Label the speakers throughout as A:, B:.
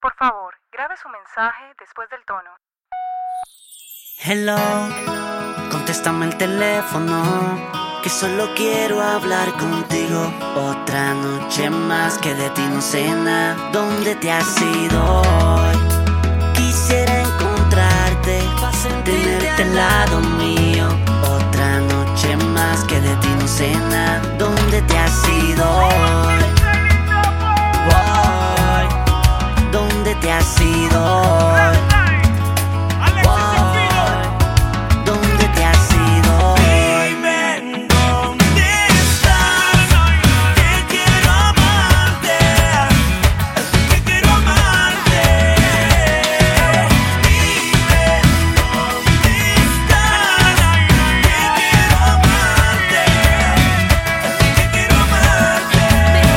A: Por favor, grabe su mensaje después del tono.
B: Hello, contéstame el teléfono, que solo quiero hablar contigo. Otra noche más que de ti no sé nada. ¿Dónde te has ido hoy? Quisiera encontrarte, tenerte al lado mío. Otra noche más que de ti no sé nada. ¿Dónde te has ido hoy? ¿Dónde te has ido hoy? ¿Dónde te has ido hoy?
C: Dime dónde estás, que quiero amarte, que quiero amarte. Dime dónde estás, que quiero amarte, que quiero amarte.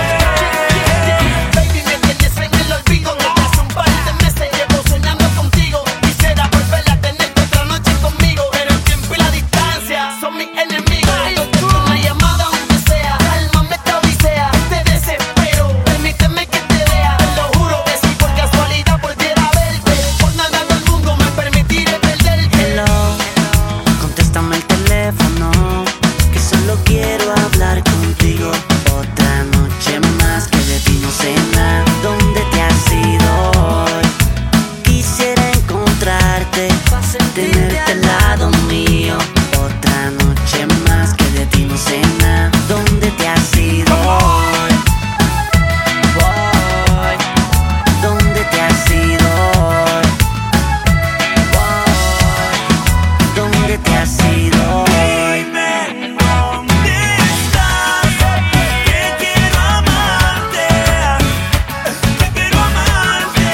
C: Baby, me tienes en el olvido. Desde hace un par de meses llevo soñando contigo. Quisiera volver a tenerte otra noche conmigo, pero el tiempo y la distancia son mis enemigos. Contesto una llamada aunque sea, alma me odisea. Te desespero, permíteme que te vea. Te lo juro que si por casualidad volviera a verte, por nada del mundo me permitiré perderte.
B: Hello, contéstame el teléfono, que solo quiero hablar contigo. Otra noche más que de ti no sé nada. ¿Dónde te has ido hoy? Quisiera encontrarte, tenerte al lado mío. Otra noche más que de ti no sé nada. ¿Dónde te has ido hoy? ¿Dónde te has ido hoy? ¿Dónde te has ido hoy?
C: Dime dónde estás, que quiero amarte, que quiero amarte.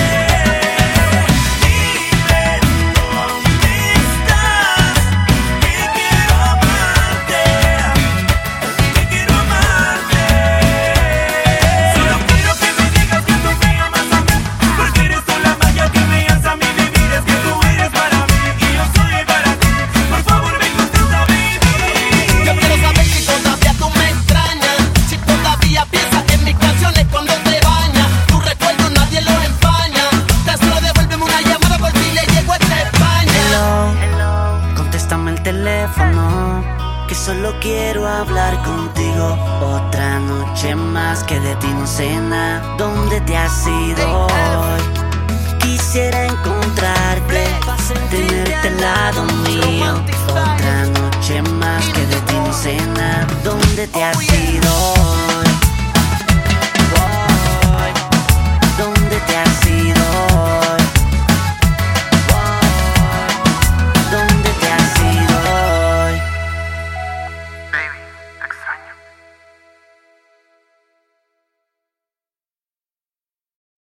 C: Dime dónde estás, que quiero amarte, que quiero amarte. Solo quiero que me digas que tú me amas a mí, porque eres tú la magia que me hace a mí vivir. Es que tú eres para mí y yo soy para ti. Por favor, me contesta, baby. Yo quiero saber si todavía tú me extrañas, si todavía piensas en mis canciones cuando te bañas. Tu recuerdo nadie lo empaña. Tan solo devuélveme una llamada por si le llego a esta España.
B: Hello, contéstame el teléfono, que solo quiero hablar contigo. Otra noche más que de ti no sé nada. ¿Dónde te has ido hoy? Quisiera encontrarte, tenerte al lado mío. Otra noche más que de ti no sé nada. ¿Dónde te has ido?